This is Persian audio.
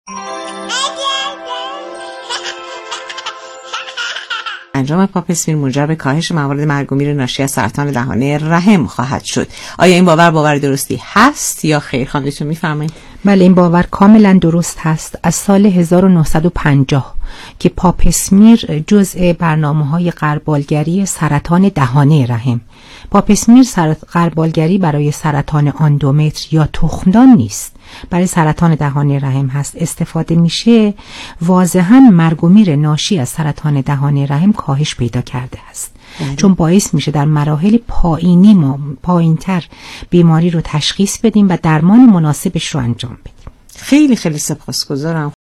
انجام پاپسمیر موجب کاهش موارد مرگ و میر ناشی از سرطان دهانه رحم خواهد شد. آیا این باور درستی هست یا خیر؟ خانمتون میفرمایید. بله، این باور کاملا درست هست. از سال 1950 که پاپسمیر جزء برنامه‌های غربالگری سرطان دهانه رحم. پاپسمیر غربالگری برای سرطان اندومتر یا تخمدان نیست، برای سرطان دهانه رحم هست. استفاده میشه، واضحاً مرگ و میر ناشی از سرطان دهانه رحم کاهش پیدا کرده است. چون باعث میشه در مراحل پایین‌تر بیماری رو تشخیص بدیم و درمان مناسبش رو انجام بدیم. خیلی سپاسگزارم